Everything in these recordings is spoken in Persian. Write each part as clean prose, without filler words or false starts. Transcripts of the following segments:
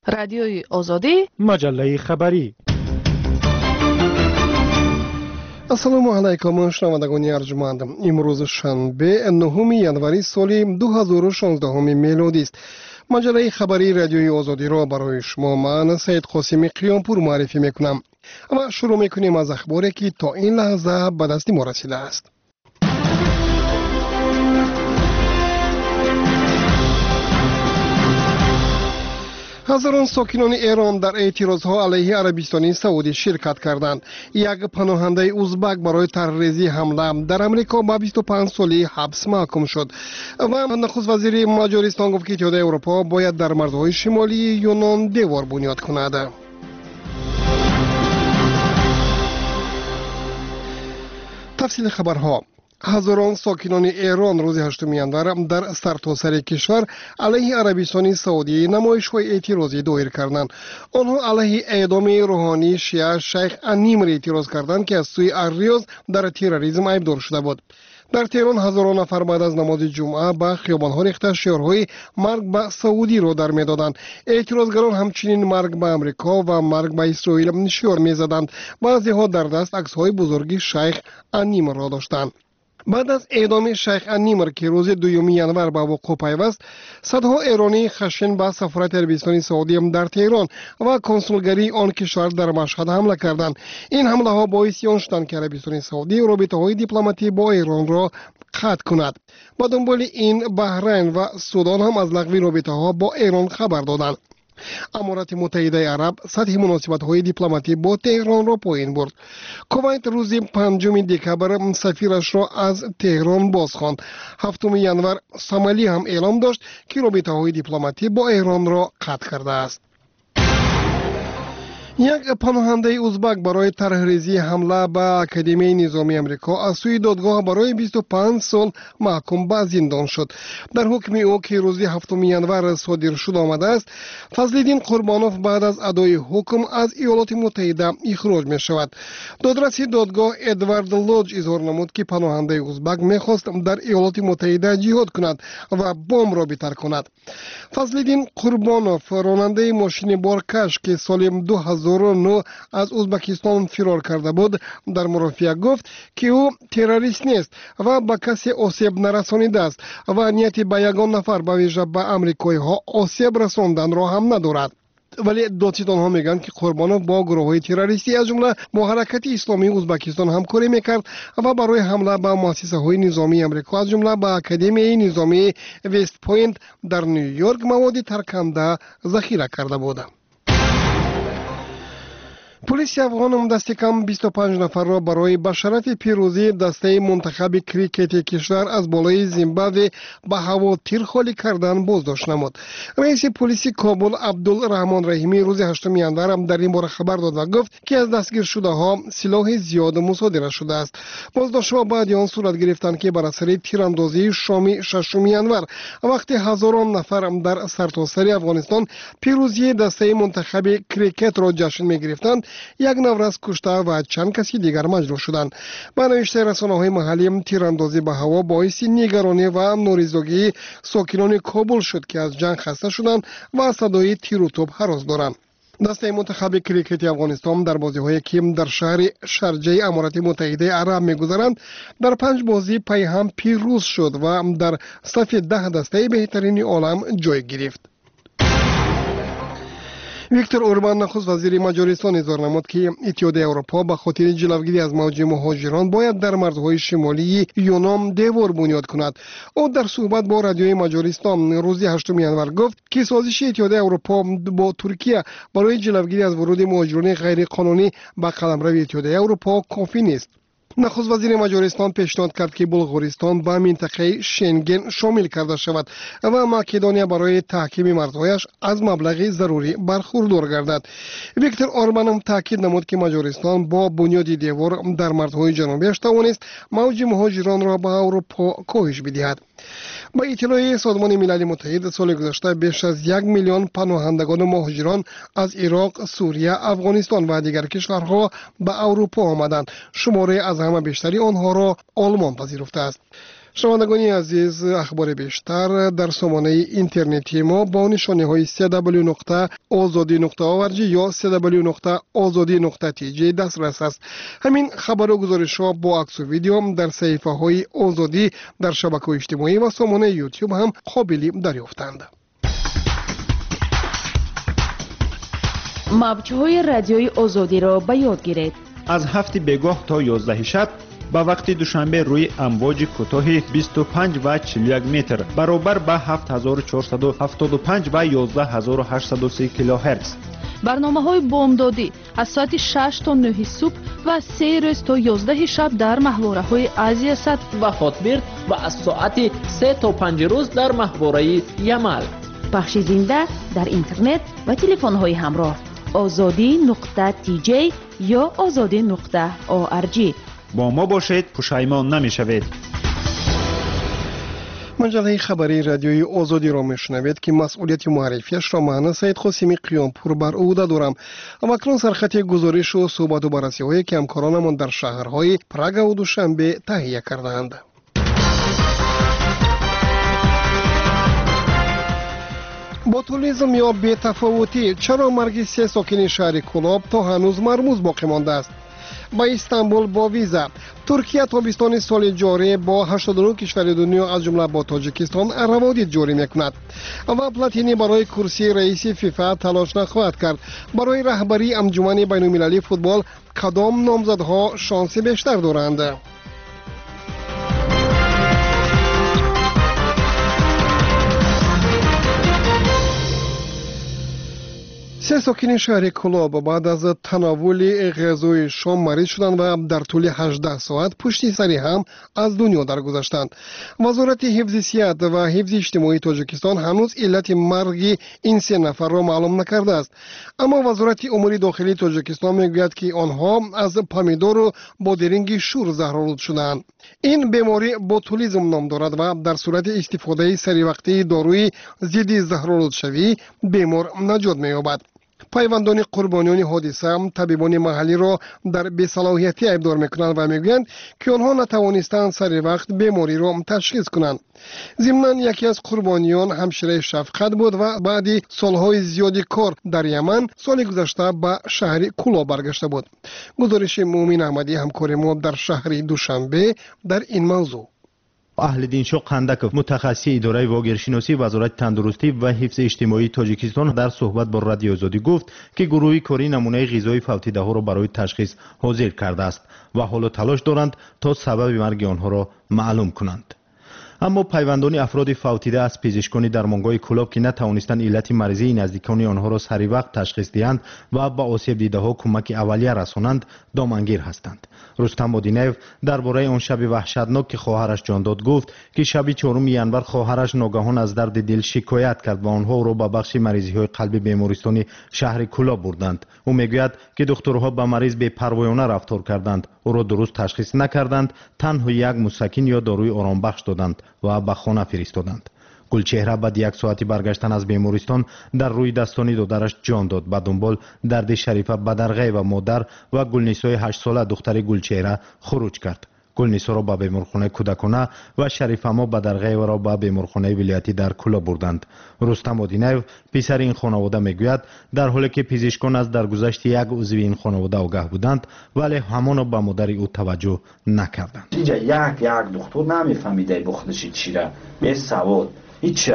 رادیوی آزادی، مجله خبری. السلام علیکم شنوندگان ارجمند. امروز شنبه 9 ینوری سال 2016 میلادی است. مجله خبری رادیوی آزادی را برای شما من سید قاسمی قیامپور معرفی میکنم و شروع میکنیم از اخباری که تا این لحظه به دست ما رسیده است. هزاران ساکنان ایران در اعتراضها علیه عربستان سعودی شرکت کردند. یک پناهنده ازبک برای تروریزی حمله در امریکا به 25 سالی حبس محکوم شد و نخست وزیر مجارستان گفت که اتحادیه اروپا باید در مرزهای شمالی یونان دیوار بنیاد کند. تفصیل خبرها: هزاران ساکنان ایران روز 8 ینور در سرتاسر کشور علیه عربستان سعودی نمایش‌های اعتراضی دایر کردند. آنها علیه اعدام روحانی شیعه شیخ انیمر اعتراض کردند که از سوی الریاض در تروریسم ایبدار شده بود. در تهران هزاران نفر بعد از نماز جمعه به خیابان‌ها ریخته شعارهای مرگ به سعودی را در می‌دادند. اعتراضگران همچنین مرگ به امریکا و مرگ به اسرائیل شعار می‌زدند. بعضی‌ها در دست عکس‌های بزرگ شیخ انیمر را داشتند. بعد از اعدام شیخ انیمر که روز 2 ینور به وقوع پیوست، صدها ایرانی خشن به سفارت عربستان سعودی در تهران و کنسولگری آن کشور در مشهد حمله کردند. این حمله ها باعث آن شدند که عربستان سعودی رابطه های دیپلماتی با ایران را قطع کند. با دنبال این بحرین و سودان هم از لغو رابطه ها با ایران خبر دادند. امارات متحده عرب سطح مناسبت‌های دیپلماتی با تهران را پایین برد. کویت روز 5 دکبر سفیرش را از تهران بازخواند. 7 ینور سومالی هم اعلام داشت که رابطه‌های دیپلماتی با ایران را قطع کرده است. یک پناهنده ازبک برای طرحریزی حمله به اکادمی نظامی امریکا از سوی دادگاه برای 25 سال محکوم به زندان شد. در حکم او که روز 7 ینور صادر شد آمده است، فضل‌الدین قربانوف بعد از ادای حکم از ایالات متحده اخراج می شود. دادرسی دادگاه ادوارد لوج اظهار نمود که پناهنده ازبک می‌خواست در ایالات متحده جهاد کند و بمب را بتر کند. فضل‌الدین قربانوف راننده ماشین بارکش که سال 2009 از ازبکستان فرار کرده بود در مرافعه گفت که او تروریست نیست و به کسی آسیب نرسانیده است و نیتی به یگان نفر به ویژه به امریکایی ها آسیب رساندن را هم ندارد. ولی دادستان ها میگن که قربانوف با گروه های تروریستی از جمله با حرکت اسلامی ازبکستان همکاری میکرد و برای حمله به مؤسسه های نظامی امریکا از جمله به اکادمی نظامی وست پوینت در نیویورک مواد ترکننده ذخیره کرده بود. پلیس افغان دست کم 25 نفر را برای به شرف پیروزی دسته منتخب کریکت کشور از بالای زیمبابوه به هوا تیر خالی کردن بازداشت نمود. رئیس پلیس کابل عبدالرحمن رحیمی روز 8 ینور در این باره خبر داد و گفت که از دستگیر شده ها سلاح زیاد مصادره شده است. بازداشت ها بعد آن صورت گرفتند که بر اثر تیراندازی شام 6 ینور وقتی هزاران نفر در سرتاسر افغانستان پیروزی دسته منتخب کریکت را جشن می‌گرفتند، یک نفر کشته و چند کسی دیگر مجروح شدند. به نوشته رسانه‌های محلی، تیراندازی به هوا باعث نگرانی و نارضایتی ساکنان کابل شد که از جنگ خسته شدند و صدای تیر و توپ هراس دارند. دسته منتخب کریکت افغانستان در بازی‌های که در شهر شارجه امارات متحده عرب می‌گذرند در 5 بازی پی هم پیروز شد و در صف 10 دسته بهترین عالم جای گرفت. ویکتور اوربان نخست وزیر مجارستان اظهار نمود که اتحادیه اروپا به خاطر جلوگیری از موج مهاجران باید در مرزهای شمالی یونان دیوار بنیاد کند. او در صحبت با رادیوی مجارستان روز 8 ینور گفت که سازش اتحادیه اروپا با ترکیه برای جلوگیری از ورود مهاجران غیر قانونی به قلمرو اتحادیه اروپا کافی نیست. نخست وزیر مجارستان پیشنهاد کرد که بلغارستان به منطقه شنگن شامل کرده شود و مقدونیه برای تحکیم مرزهایش از مبلغ ضروری برخوردار گردد. ویکتور اوربان هم تاکید نمود که مجارستان با بنیاد دیوار در مرزهای جنوبیش توانست موج مهاجران را به اروپا کاهش بدهد. با اطلاع سازمان ملل متحد سال گذشته بیش از 1 میلیون پناهندگان و مهاجران از عراق، سوریه، افغانستان و دیگر کشورها به اروپا آمدند. شماره از همه بیشتری آنها را آلمان پذیرفته است. شنوندگان عزیز، اخبار بیشتر در سامانه اینترنتی ما با نشانه‌های www.azadi.org یا www.azadi.tj دسترس است. همین خبر و گزارش‌ها با عکس و ویدیو در صفحه‌های آزادی در شبکه‌های اجتماعی و سامانه یوتیوب هم قابل دریافتند. موج‌های رادیوی آزادی را به یاد گیرید. از 7 بگاه تا 11 شب با وقت دوشنبه روی امواج کوتاه 25 و 41 متر برابر به 7475 و 11830 کیلوهرتز. برنامه‌های بامدادی از ساعت 6 تا 9 صبح و 3 روز تا 11 شب در ماهواره‌های آسیا صد و خاطبرد و از ساعت 3 تا 5 روز در ماهواره یمل. پخش زنده در اینترنت و تلفن‌های همراه azadi.tj یا azadi.org. با ما باشید، پشیمان نمی‌شوید. مجله خبری رادیوی آزادی را میشنوید که مسئولیت معرفیش را من سید قاسمی قیامپور بر عهده دارم. اما اکنون سرخط گزارش و صحبت و بررسی‌های که همکارانمان در شهرهای پراگ و دوشنبه تهیه کردند. بوتولیزم یا بی‌تفاوتی، چرا مرگ 3 ساکن شهر کلاب تا هنوز مرموز باقی مانده است؟ با استانبول با ویزا، ترکیه تابستان سال جاری با 89 کشور دنیا از جمله با تاجیکستان روابط جاری میکند و پلاتینی برای کرسی رئیس فیفا تلاش نخواهد کرد. برای رهبری انجمن بین‌المللی فوتبال کدام نامزدها شانس بیشتر دارند؟ سه ساکن شهر کلاب بعد از تناول غذای شام مریض شدند و در طول 18 ساعت پشت سر هم از دنیا درگذشتند. وزارت حفظ صحت و حفظ اجتماعی تاجیکستان هنوز علت مرگ این 3 نفر را معلوم نکرده است، اما وزارت امور داخلی تاجیکستان میگوید که آنها از پامیدور و بادرنگ شور زهرآلود شدند. این بیماری بوتولیزم نام دارد و در صورت استفاده سریع داروی ضد زهرآلود شوی بیمار نجات می‌یابد. پیوندان قربانیان حادثه طبیبان محلی را در بی‌صلاحیتی ایبدار میکنند و میگویند که آنها نتوانستند سر وقت بیماری را تشخیص کنند. ضمناً یکی از قربانیان همشیره شفقت بود و بعد سالهای زیادی کار در یمن سال گذشته به شهر کولا برگشته بود. گزارش مومن احمدی همکار ما در شهر دوشنبه در این موضوع. اهلدین شو قندکov متخصص اداره واگیرشناسی وزارت تندرستی و حفظ اجتماعی تاجیکستان در صحبت با رادیو آزادی گفت که گروه کاری نمونه غذایی فوتیده ها را برای تشخیص حاضر کرده است و حالا تلاش دارند تا سبب مرگ آنها را معلوم کنند. اما پیوندان افراد فوتیده از پزشکان درمانگاه کلاب که نتوانستند علت مریضی نزدیکان آنها را سری وقت تشخیص دهند و با آسیب دیده ها کمک اولیه رسانند دامنگیر هستند. رستم مدینیو درباره آن شب وحشتناک که خواهرش جان داد گفت که شب 4 ینور خواهرش ناگهان از درد دل شکایت کرد و آنها را به بخش مریضی های قلبی بیمارستان شهر کلاب بردند. او میگوید که دکترها با مریض بی‌پروایانه رفتار کردند، او را درست تشخیص نکردند، تنها یک مسکن یا داروی آرامبخش دادند و به خانه فرستادند. گلچهره بعد 1 ساعتی برگشتن از بیمارستان در روی دستانی دخترش جان داد. به دنبال درد شریفه بدرغه و مادر و گلنیسای 8 ساله دختر گلچهره خروج کرد. گلنیسا را به بیمارخانه کودکانه و شریفه بدرغه را به بیمارخانه ولایتی در کولا بردند. رستم مدینیو پسر این خانواده میگوید در حالی که پزشکان از درگذشت یک عضو این خانواده آگاه بودند ولی همان به مادر او توجه نکردند. اینجا یک دکتر نمیفهمیده بخودش چی را به سواد هیچ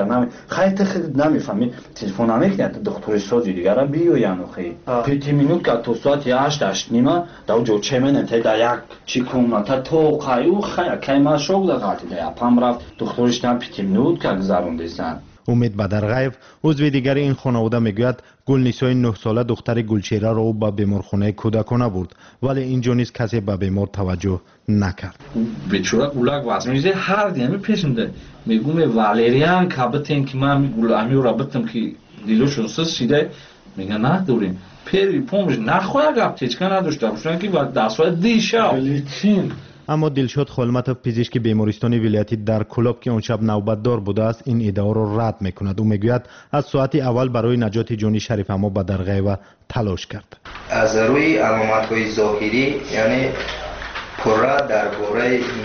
خیلی نمیفهمی تلفن نمیکنه دکتر سازی دیگه را بیاین خیلی 5 minut که تو ساعت 8 نیمه دو جو چمن تا یک چی کنم تا تو خیلی خیلی ما شوق داشتی یا پام رفت دکترش نه 5 minut که گذروندن. امید بدرغیو عضو دیگر این خانواده میگوید گلنیسای 9 ساله دختر گلچهره را به بیمارخانه کودکانه برد ولی اینجا نیز کسی به بیمار توجه نکرد. بیچاره گولک واسه هر دیمی پیشنده میگم والریان کابتن که من گولامی را بتم که دیلوشون سیده میگن نه دوریم پری پومش نخواه گپ تیچکا نداشته باشن که دستوای دیشا بلیچین. اما دلشاد خالمتوف پزشک بیمارستان ولایتی در کلاب که آن شب نوبتدار بوده است این ادعا را رد میکند. او میگوید از ساعت اول برای نجات جان شریف اما بدرغه و تلاش کرد. از روی علامت‌های ظاهری یعنی پره درباره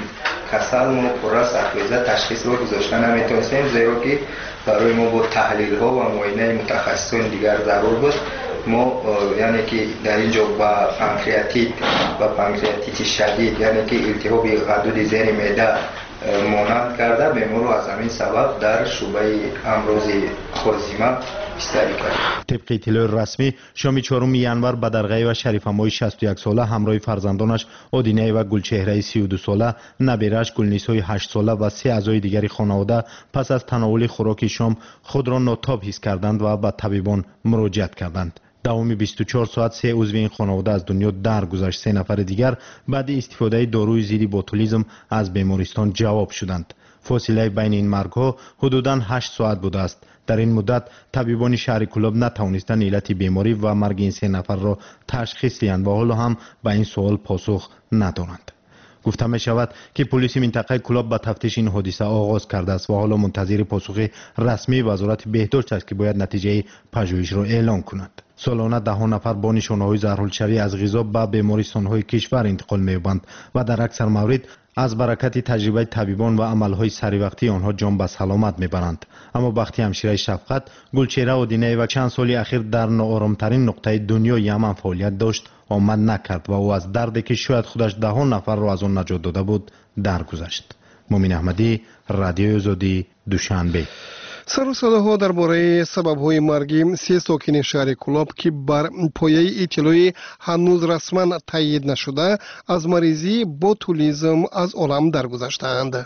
کسل ما پورا سرخیزه تشخیص رو گذاشته نمیتونستیم، زیرا که برای ما با تحلیل ها و معاینه متخصصان دیگر ضرور بود. ما یعنی که در اینجا با پانکریاتیت شدید، یعنی که التهاب غدود زیر معده مانند کرده، بیمار رو از همین سبب در شعبه امراض خرزیمه بستری کرد. طبق اطلاع رسمی شام 4 ینور بدرغی و شریف امای 61 ساله همراه فرزندانش آدینه و گلچهره 32 ساله، نبیرش گلنیسای 8 ساله و 3 اعضای دیگری خانواده پس از تناول خوراک شام خود را ناتاب حس کردند و به طبیبان مراجعت کردند. دوامی 24 ساعت 3 عضو این خانواده از دنیا درگذشت. 3 نفر دیگر بعد استفاده داروی ضد بوتولیسم از بیمارستان جواب شدند. فاصله بین این مرگ‌ها حدوداً 8 ساعت بوده است. در این مدت طبیبان شهر کلوب نتوانستند علت بیماری و مرگ این 3 نفر را تشخیص دهند و حالا هم به این سوال پاسخ ندارند. گفته می شود که پلیس منطقه کلوب به تفتیش این حادثه آغاز کرده است و حالا منتظر پاسخ رسمی وزارت بهداشت است که باید نتیجه پژوهش را اعلام کند. سالانه 10 نفر با نشانه‌های ضررالشوی از غذا به بیمارستان‌های کشور انتقال می‌یابند و در اکثر موارد از برکت تجربه طبیبان و عملهای سریوقتی آنها جان به سلامت میبرند. اما وقتی همشیره شفقت گلچهره آدینه و چند سالی اخیر در ناآرامترین نقطه دنیا یمن فعالیت داشت آمد نکرد و او از دردی که شاید خودش 10 نفر را از آن نجات داده بود درگذشت. مومن احمدی، رادیوی آزادی، دوشنبه. سر و صداها درباره سبب‌های مرگ 3 ساکن شهر کلوب که بر پایه اطلاعی هنوز رسما تایید نشده از مریضی بوتولیسم از عالم درگذشتند.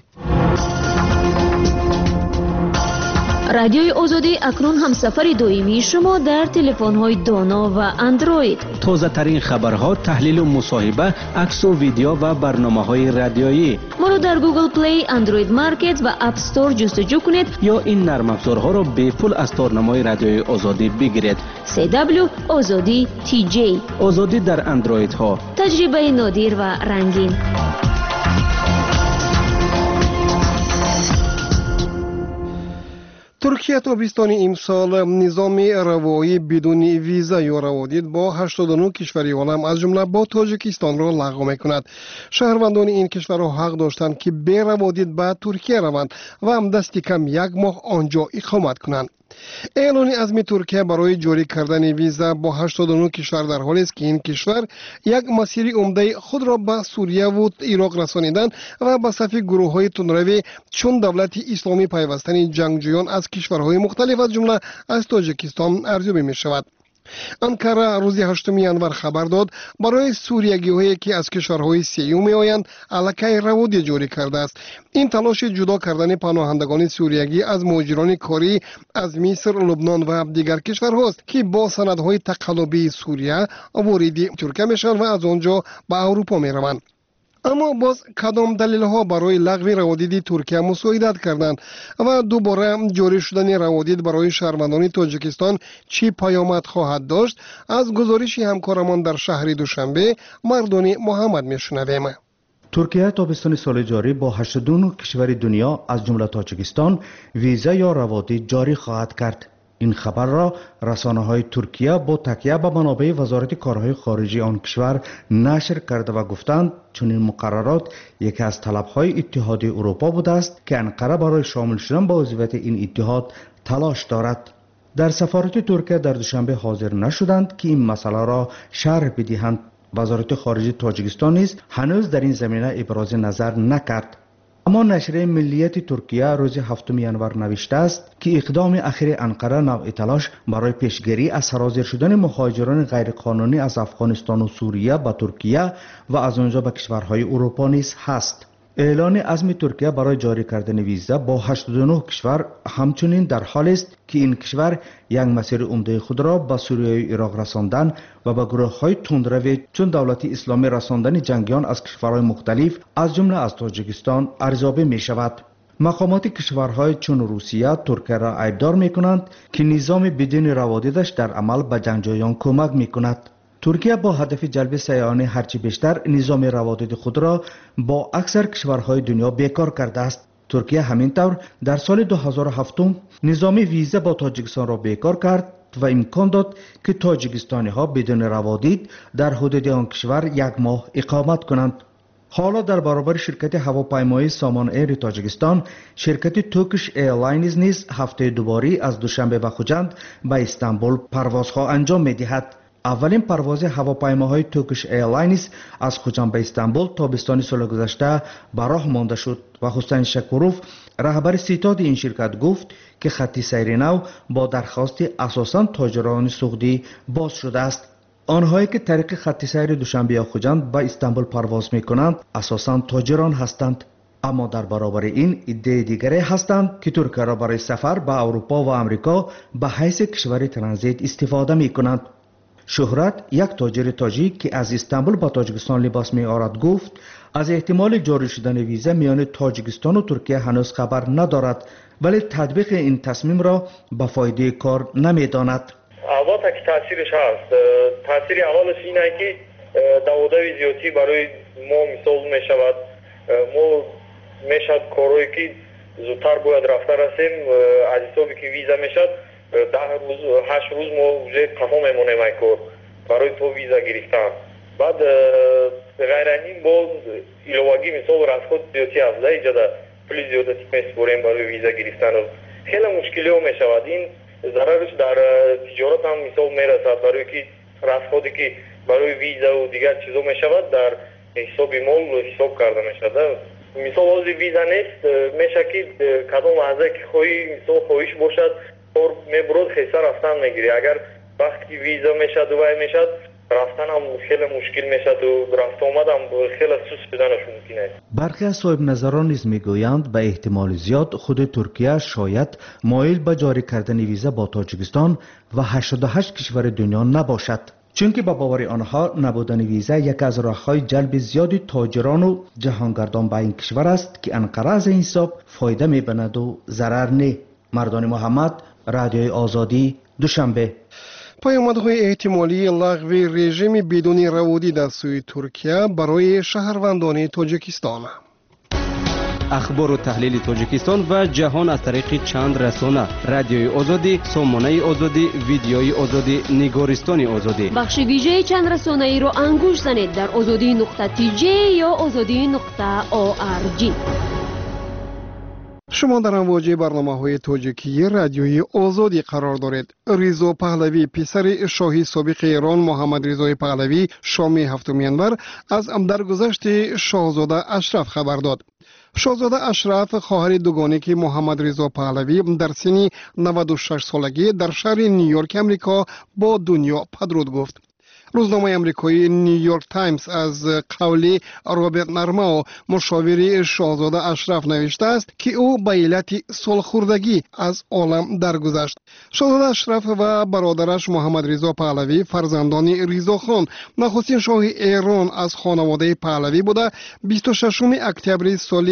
رادیوی آزادی اکنون همسفر دائمی شما در تلفن‌های دانا و اندروید. تازه ترین خبرها، تحلیل و مصاحبه، عکس و ویدیو و برنامه‌های رادیویی. ما را در گوگل پلی، اندروید مارکت و اپ استور جستجو کنید یا این نرم افزارها را به پول از تارنمای رادیوی آزادی بگیرید. CW آزادی TJ. آزادی در اندروید ها. تجربه نادر و رنگین. ترکیه تابستان امسال نظام روایی بدون ویزا یا روادید با 89 کشوری عالم از جمله با تاجیکستان را لغو می‌کند. شهروندان این کشورها حق داشتند که بی روادید به ترکیه روند و هم دست کم 1 ماه آنجا اقامت کنند. اعلان عزم ترکیه برای جاری کردن ویزا با 89 کشور در حالی است که این کشور یک مسیر عمده خود را به سوریه و عراق رسانیدن و به صف گروه‌های تندروی چون دولت اسلامی پیوستن جنگجویان از کشورهای مختلف از جمله از تاجیکستان ارزیابی می‌شود. انکره روز 8 ینور خبر داد برای سوریگی‌هایی که از کشورهای سیوم می‌آیند الکی روادید جاری کرده است. این تلاش جدا کردن پناهندگان سوریگی از مهاجران کاری از مصر، لبنان و دیگر کشورهاست که با سندهای تقلبی سوریه وارد ترکیه میشوند و از آنجا به اروپا میروند. اما باز کدام دلیل ها برای لغو روادید ترکیه مساعدت کردند و دوباره جاری شدن روادید برای شهروندان تاجیکستان چی پیامد خواهد داشت؟ از گزارش همکارمان در شهر دوشنبه مردان محمد میشنویم. ترکیه تابستان سال جاری با 82 کشور دنیا از جمله تاجیکستان ویزا یا روادید جاری خواهد کرد. این خبر را رسانه‌های ترکیه با تکیه به منابع وزارت کارهای خارجی آن کشور نشر کرده و گفتند چون این مقررات یکی از طلب‌های اتحاد اروپا بوده است که انقره برای شامل شدن به عضویت این اتحاد تلاش دارد. در سفارت ترکیه در دوشنبه حاضر نشدند که این مسئله را شرح بدهند. وزارت خارجه تاجیکستان نیز هنوز در این زمینه ابراز نظر نکرد. اما نشریه ملیت ترکیه روز 7 ینور نوشته است که اقدام اخیر انقره نوع تلاش برای پیشگیری از سرازیر شدن مهاجران غیرقانونی از افغانستان و سوریه به ترکیه و از آنجا به کشورهای اروپا نیز هست. اعلان عزم ترکیه برای جاری کردن ویزا با 89 کشور همچنین در حال است که این کشور یک مسیر عمده خود را به سوریه و عراق رساندن و به گروه‌های تندروی چون دولت اسلامی رساندن جنگیان از کشورهای مختلف از جمله از تاجیکستان ارزیابی می شود. مقامات کشورهای چون روسیه ترکیه را عیبدار می کنند که نظام بدون روادیدش در عمل به جنگجویان کمک می کند. ترکیه با هدف جلب سیاحان هرچی بیشتر نظام روادید خود را با اکثر کشورهای دنیا بیکار کرده است. ترکیه همینطور در سال 2007 نظام ویزا با تاجیکستان را بیکار کرد و امکان داد که تاجیکستانی ها بدون روادید در حدود آن کشور 1 ماه اقامت کنند. حالا در برابر شرکت هواپیمایی سامان ایر تاجیکستان، شرکت توکش ایرلاینز نیز هفته دوباره از دوشنبه و خجند به استانبول پروازها انجام می‌دهد. اولین پرواز هواپیماهای توکش ایرلاینز از خجند به استانبول تابستان سال گذشته به راه مانده شد و حسین شکوروف، رهبر ستاد این شرکت، گفت که خط سیر نو با درخواست اساساً تاجران سعودی باز شده است. آنهایی که طریق خط سیر دوشنبه یا خجند به استانبول پرواز می‌کنند اساساً تاجران هستند، اما در برابر این ایده دیگری هستند که ترکیه را برای سفر به اروپا و آمریکا به حیث کشور ترانزیت استفاده می‌کنند. شهرت، یک تاجر تاجیک که از استانبول به تاجیکستان لباس می‌آورد، گفت از احتمال جاری شدن ویزا میان تاجیکستان و ترکیه هنوز خبر ندارد، ولی تطبیق این تصمیم را به فایده کار نمی‌داند. البته که تاثیرش هست. تاثیر اولش اینه که داوده ویزیاتی برای ما مثال میشود. ما میشد کارهایی که زودتر باید رفته رسیم، از حسابی که ویزا میشد 10 روز 8 روز ما وجه تمام میمونیم این کار برای تو ویزا گرفتن. بعد غیر این با ایلواگی مثال رسخود زیادی هست، اینجا پلی زیادتی میسپوریم برای ویزا گرفتن. خیلی مشکلی ها میشود. این ضررش در تجارت هم مثال میرسد، برای که رسخودی که برای ویزا و دیگر چیزا میشود در حساب مال حساب کرده میشود. مثال از ویزا نیست، میشه که کدام لحظه که خواهی مثال خواهش باشد اور میبرد خیسه رفتن میگیری. اگر وقتی ویزا میشد و میشد رفتن هم خیلی مشکل میشد و رفت آمد هم خیلی سوس بدنش ممکنه. برخی از صاحب نظران نیز میگویند به احتمال زیاد خود ترکیه شاید مایل به جاری کردن ویزا با تاجیکستان و 88 کشور دنیا نباشد، چون که به باور آنها نبودن ویزا یک از راه‌های جلب زیادی تاجران و جهانگردان به این کشور است که انقره از این حساب فایده میبیند و ضرر نه. مردان محمد، رادیوی آزادی، دوشنبه. پیامدهای احتمالی لغو رژیم بدون روادی در سوی ترکیه برای شهروندان تاجیکستان. اخبار و تحلیل تاجیکستان و جهان از طریق چند رسانه: رادیوی آزادی، سامانه آزادی، ویدیوی آزادی، نگارستان آزادی. بخش ویژه چند رسانه ای را انگوش زنید در azadi.tj یا azadi.org. شما در امواج برنامه‌های تاجیکی رادیوی آزادی قرار دارید. رضا پهلوی، پسر شاهی سابق ایران محمد رضای پهلوی، شام 7 ینور از درگذشت شاهزاده اشرف خبر داد. شاهزاده اشرف خواهر دوگانه که محمد رضا پهلوی در سن 96 سالگی در شهر نیویورک امریکا با دنیا پدرود گفت. روزنامه امریکایی نیویورک تایمز از قول رابرت نرماو، مشاور شاهزاده اشرف، نوشته است که او به علت سالخوردگی از عالم درگذشت. شاهزاده اشرف و برادرش محمد رضا پهلوی فرزندان رضا خان نخستین شاه ایران از خانواده پهلوی بوده 26 اکتبر سال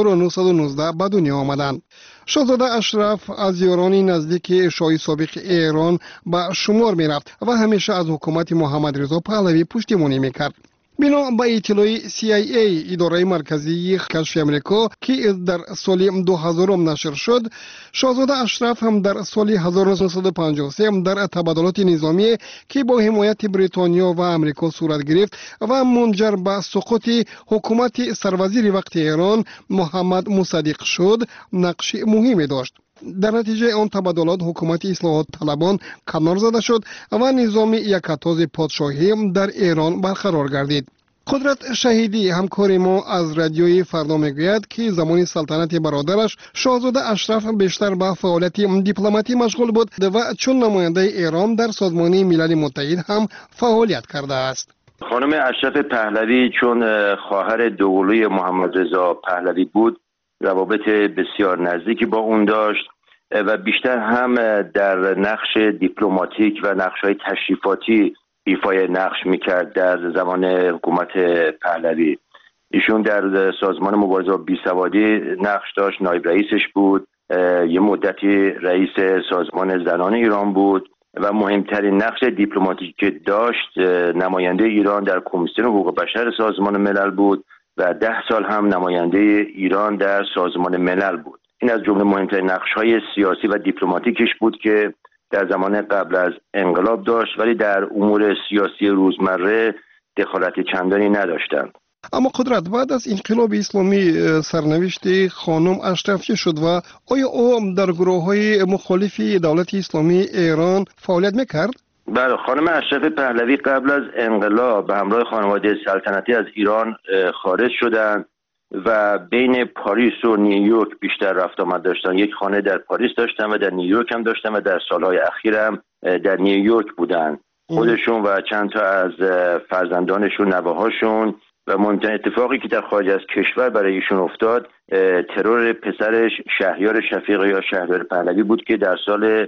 1919 به دنیا آمدند. شاهزاده اشرف از یاران نزدیک شاه سابق ایران به شمار می رفت و همیشه از حکومت محمد رضا پهلوی پشتیبانی می کرد. بنا به اطلاع CIA، اداره مرکزی کشف امریکا، که در سال 2000 نشر شد، شاهزاده اشرف هم در سال 1953 در تبادلات نظامی که با حمایت بریتانیا و امریکا صورت گرفت و منجر به سقوط حکومت سروزیر وقت ایران محمد مصدق شد، نقش مهمی داشت. در نتیجه آن تبادلات حکومت اصلاحات طلبان کنار زده شد و نظام یکتاز پادشاهی در ایران برقرار گردید. قدرت شهیدی، همکار ما از رادیوی فردا، میگوید که زمان سلطنت برادرش شاهزاده اشرف بیشتر به فعالیت دیپلماتی مشغول بود و چون نماینده ایران در سازمان ملل متحد هم فعالیت کرده است. خانم اشرف پهلوی چون خواهر دوقلوی محمد رضا پهلوی بود، روابط بسیار نزدیکی با اون داشت و بیشتر هم در نقش دیپلماتیک و نقش‌های تشریفاتی ایفای نقش میکرد. در زمان حکومت پهلوی ایشون در سازمان مبارزه با بیسوادی نقش داشت، نایب رئیسش بود، یه مدتی رئیس سازمان زنان ایران بود و مهمترین نقش دیپلماتیکی که داشت نماینده ایران در کمیسیون حقوق بشر سازمان ملل بود و 10 سال هم نماینده ایران در سازمان ملل بود. این از جمله مهمترین نقش‌های سیاسی و دیپلماتیکش بود که در زمان قبل از انقلاب داشت، ولی در امور سیاسی روزمره دخالت چندانی نداشتند. اما قدرت بعد از انقلاب اسلامی سرنوشت خانم اشرفی شد و آیا او در گروه‌های مخالف دولت اسلامی ایران فعالیت میکرد؟ بله، خانم اشرف پهلوی قبل از انقلاب به همراه خانواده سلطنتی از ایران خارج شدند و بین پاریس و نیویورک بیشتر رفت آمد داشتن. یک خانه در پاریس داشتن و در نیویورک هم داشتن و در سالهای اخیر هم در نیویورک بودن. خودشون و چند تا از فرزندانشون، نوه‌هاشون. و مهمترین اتفاقی که در خارج از کشور برای ایشون افتاد ترور پسرش شهریار شفیق یا شهریار پهلوی بود که در سال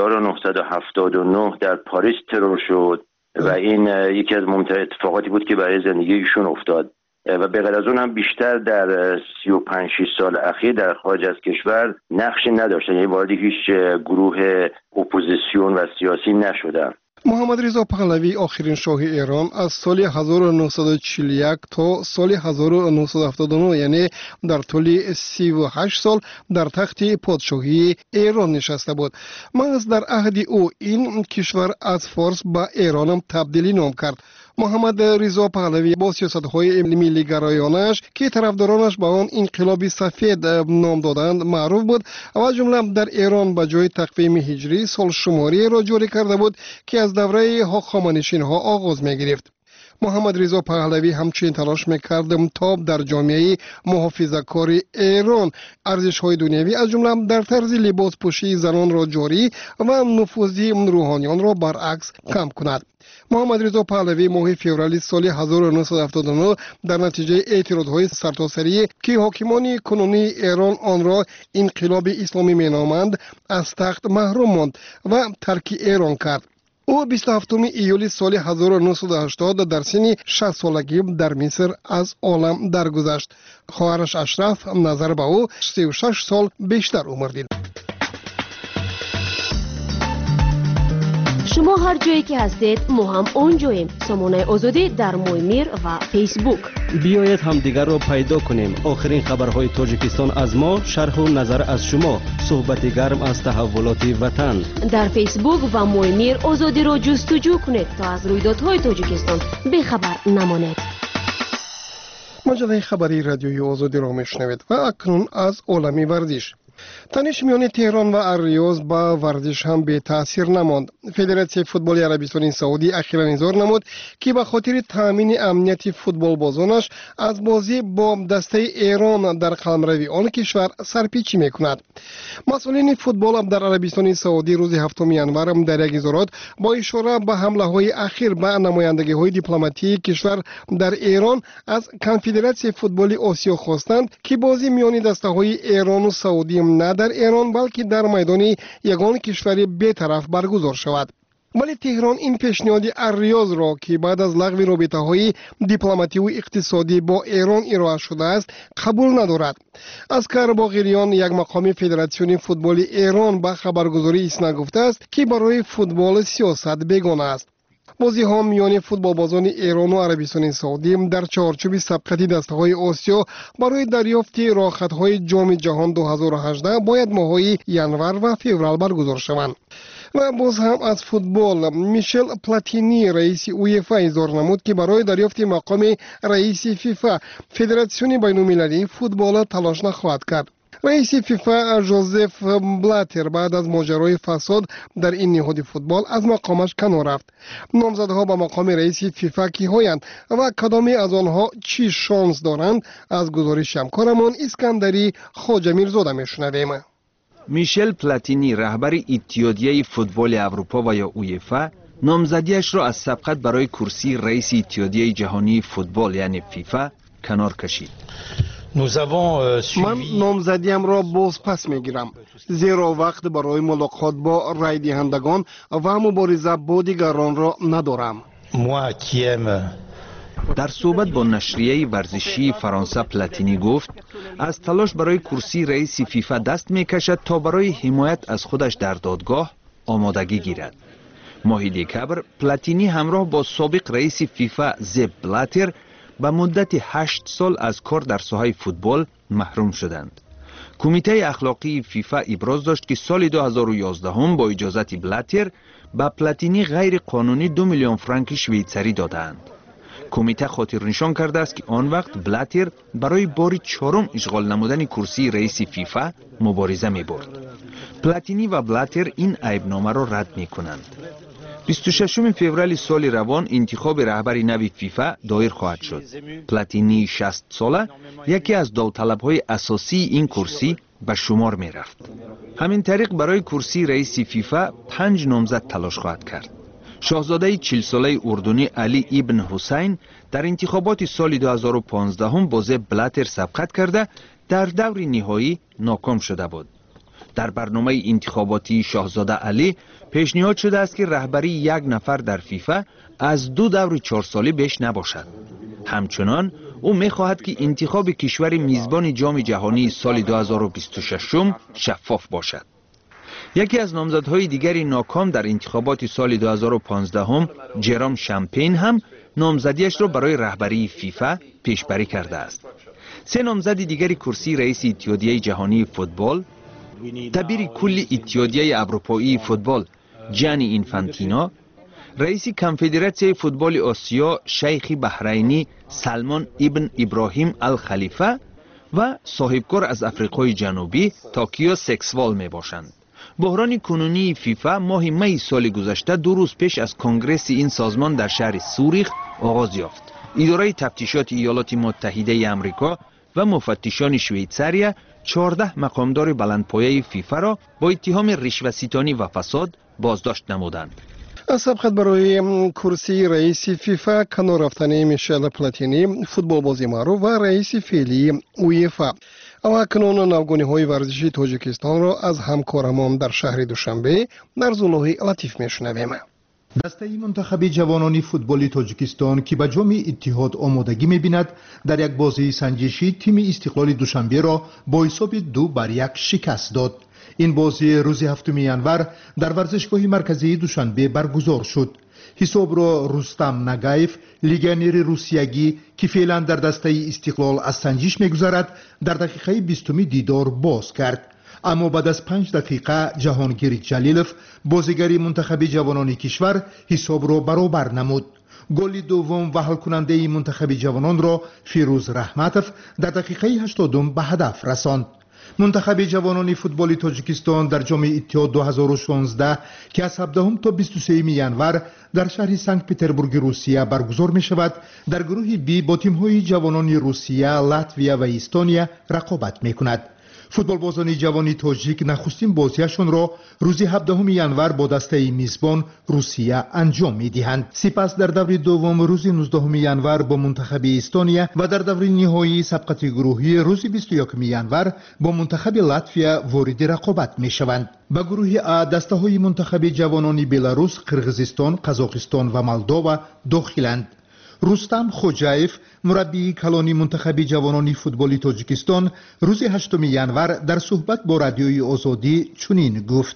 1979 در پاریس ترور شد و این یکی از مهمترین اتفاقاتی بود که برای زندگی ایشون افتاد. و به غیر از اون هم بیشتر در 35 سال اخیر در خارج از کشور نقشی نداشتن، یعنی وارد هیچ گروه اپوزیسیون و سیاسی نشدن. محمد رضا پهلوی آخرین شاه ایران از سال 1941 تا سال 1979 یعنی در طول 38 سال در تخت پادشاهی ایران نشسته بود. محض در عهد او این کشور از فارس به ایران هم تبدیلی نام کرد. محمد رضا پهلوی با سیاست‌های ملی گرایانش که طرفدارانش به آن انقلاب سفید نام دادند معروف بود و جمله در ایران به جای تقویم هجری سال شماری را جاری کرده بود که از دوره هخامنشی‌ها آغاز می‌گرفت. محمد رضا پهلوی همچنین تلاش می‌کرد تا در جامعه محافظه‌کار ایران ارزش‌های دنیوی از جمله در طرز لباس پوشی زنان را جاری و نفوذ روحانیان را برعکس کم کند. محمد رضا پهلوی ماه فوریه سال 1979 در نتیجه اعتراضهای سرتاسری که حاکمان کنونی ایران آن را انقلاب اسلامی مینامند از تخت محروم ماند و ترک ایران کرد. او 27 ایول سال 1980 در سن 60 سالگی در مصر از عالم درگذشت. خواهرش اشرف نظر به او 36 سال بیشتر عمر دید. شما هر جایی که هستید ما هم اونجاییم. سامانه آزادی در مویمیر و فیسبوک. بیایید همدیگر را پیدا کنیم. آخرین خبرهای تاجیکستان از ما، شرح و نظر از شما، صحبت گرم از تحولات وطن. در فیسبوک و مویمیر آزادی را جستجو کنید تا از رویدادهای تاجیکستان بخبر نمانید. مجله خبری رادیوی آزادی را میشنوید و اکنون از عالمی ورزش. تنش میان تهران و الریاض با ورزش هم به تاثیر نماند. فدراسیون فوتبال عربستان سعودی اخیراً اظهار نمود که به خاطر تامین امنیت فوتبال بازانش از بازی با دسته ایران در قلمروی آن کشور سرپیچی میکند. مسئولین فوتبال در عربستان سعودی روز 7 ژانویه در یک اظهارات با اشاره به حمله‌های اخیر به نمایندگی‌های دیپلماتیک کشور در ایران از کنفدراسیون فوتبال آسیا خواستند که بازی میان دسته‌های ایران و سعودی نه در ایران بلکه در میدان یگان کشور بی‌طرف برگزار شود. ولی تهران این پیشنهاد الریاض را که بعد از لغو رابطه‌های دیپلماتیک و اقتصادی با ایران ارائه شده است قبول ندارد. اسکر باقریان یک مقام فدراسیون فوتبال ایران به خبرگزاری اسنا گفته است که برای فوتبال سیاست بیگانه است. بازی ها میان فوتبال بازان ایران و عربستان سعودی در چارچوب سبقت دسته‌های آسیا برای دریافت راه‌خط‌های جام جهان 2018 باید ماه‌های ژانویه و فوریه برگزار شوند. و باز هم از فوتبال میشل پلاتینی رئیس اویفا اظهار نمود که برای دریافت مقام رئیس فیفا فدراسیون بین‌المللی فوتبال تلاش نخواهد کرد. رئیس فیفا جوزف بلاتر بعد از ماجرای فساد در این نهاد فوتبال از مقامش کنار رفت. نامزدها به مقام رئیس فیفا کی‌هایند و کدام از آنها چی شانس دارند؟ از گزارش همکارمان اسکندری خواجه میرزاده میشنویم. میشل پلاتینی رهبر اتحادیه فوتبال اروپا و یا اویفا نامزدیش را از سبقت برای کرسی رئیس اتحادیه جهانی فوتبال یعنی فیفا کنار کشید. من نامزدیم را باز پس میگیرم زیرا وقت برای ملاقات با رای دهندگان و مبارزه با دیگران را ندارم. در صحبت با نشریه ورزشی فرانسه پلاتینی گفت از تلاش برای کرسی رئیس فیفا دست میکشد تا برای حمایت از خودش در دادگاه آمادگی گیرد. ماه دکبر پلاتینی همراه با سابق رئیس فیفا زپ بلاتر به مدت 8 سال از کار در ساحه فوتبال محروم شدند. کمیته اخلاقی فیفا ابراز داشت که سال 2011 هم با اجازت بلاتر به پلاتینی غیر قانونی 2 میلیون فرانک شویتزری دادند. کمیته خاطر نشان کرده است که آن وقت بلاتر برای بار چهارم اشغال نمودن کرسی رئیس فیفا مبارزه می برد. پلاتینی و بلاتر این عیبنامه را رد می کنند. 26 فوریه سال روان انتخاب رهبری نو فیفا دایر خواهد شد. پلاتینی 60 ساله یکی از داوطلب‌های اساسی این کرسی به شمار می رفت. همین طریق برای کرسی رئیس فیفا 5 نامزد تلاش خواهد کرد. شاهزاده 40 ساله اردنی علی ابن حسین در انتخابات سال 2015 هم با بلاتر سبقت کرده در دور نهایی ناکام شده بود. در برنامه انتخاباتی شاهزاده علی پیشنهاد شده است که رهبری یک نفر در فیفا از 2 دور 4 ساله بیش نباشد. همچنان او می‌خواهد که انتخاب کشور میزبان جام جهانی سال 2026 شفاف باشد. یکی از نامزدهای دیگری ناکام در انتخابات سال 2015 هم جرام شامپین هم نامزدیش را برای رهبری فیفا پیشبری کرده است. 3 نامزد دیگری کرسی رئیس اتحادیه جهانی فوتبال، دبیر کل اتحادیه اروپایی فوتبال جانی اینفانتینو، رئیس کنفدراسیون فوتبال آسیا شیخ بحرینی سلمان ابن ابراهیم الخلیفه و صاحبکار از افریقای جنوبی تاکیو سکسوال می باشند. بحران کنونی فیفا ماه می سال گذشته 2 روز پیش از کنگره این سازمان در شهر سوریخ آغاز یافت. اداره تفتیشات ایالات متحده آمریکا و مفتشان شویتزاریا 14 مقامدار بلندپایه فیفا را با اتهام رشوه‌ستانی و فساد بازداشت نمودند. سبقت برای کرسی رئیس فیفا کنار رفتن میشل پلاتینی فوتبال بازی معروف و رئیس فعلی اویفا. اما اکنون نوگانی‌های ورزشی تاجیکستان را از همکارمان در شهر دوشنبه در زولوی لطیف میشنویم. دسته منتخب جوانان فوتبال تاجیکستان که به جام اتحاد آمادگی می‌بیند در یک بازی سنجشی تیم استقلال دوشنبه را با حساب 2-1 شکست داد. این بازی روز 7 ینور در ورزشگاه مرکزی دوشنبه برگزار شد. حساب را رستم نگایف لیگانر روسیایی که فعلا در دسته استقلال از سنجش می‌گذرد در دقیقه 20 دیدار باز کرد. اما بعد از 5 دقیقه جهانگیر جلیلوف بازیگر منتخب جوانان کشور حساب را برابر نمود. گل دوم و حل کننده منتخب جوانان را فیروز رحمتوف در دقیقه 80 به هدف رساند. منتخب جوانان فوتبال تاجیکستان در جام اتحاد 2016 که از 17 تا 23 ینور در شهر سنت پترزبورگ روسیه برگزار می شود در گروه بی با تیم‌های جوانان روسیه، لاتویا و استونیا رقابت می کند. فوتبال بازان جوانی تاجیک نخستین بازیشان را روز 17 ینور با دسته میزبان روسیه انجام می‌دهند. سپس در دور دوم روز 19 ینور با منتخب استونیا و در دور نهایی سبقت گروهی روز 21 ینور با منتخب لاتویا وارد رقابت می‌شوند. با گروه ا دسته‌های منتخب جوانان بلاروس، قرغیزستان، قزاقستان و مولداوا داخلند. رستم خوجایف مربی کلانی منتخب جوانان فوتبال تاجیکستان روز 8 ینور در صحبت با رادیوی آزادی چنین گفت: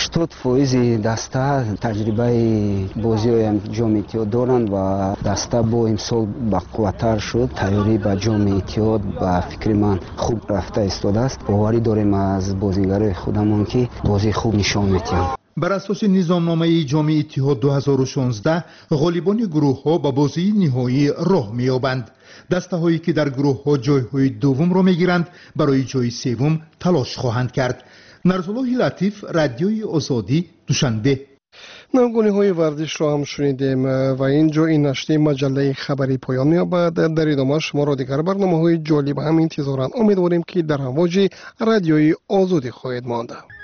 80% دسته تجربه بازی جام اتحاد دارند و دسته با امسال بقوتر شد. تیاری به جام اتحاد به فکر من خوب رفته ایستاده است. باوری داریم از بازیگرای خودمان که بازی خوب نشان میدهند. بر اساس نظامنامه جام اتحاد 2016 غالبان گروه ها به بازی نهایی راه می‌یابند. دسته هایی که در گروه ها جای های دوم را میگیرند برای جای سوم تلاش خواهند کرد. نرزالله لطیف، رادیوی آزادی، دوشنبه. نوگانی های ورزش را هم شنیدیم و اینجا این نشریه مجله خبری پایان می‌یابد. در ادامه شما را دیگر برنامه‌های جالب هم انتظارند. امیدواریم که در امواج رادیوی آزادی خواهید ماند.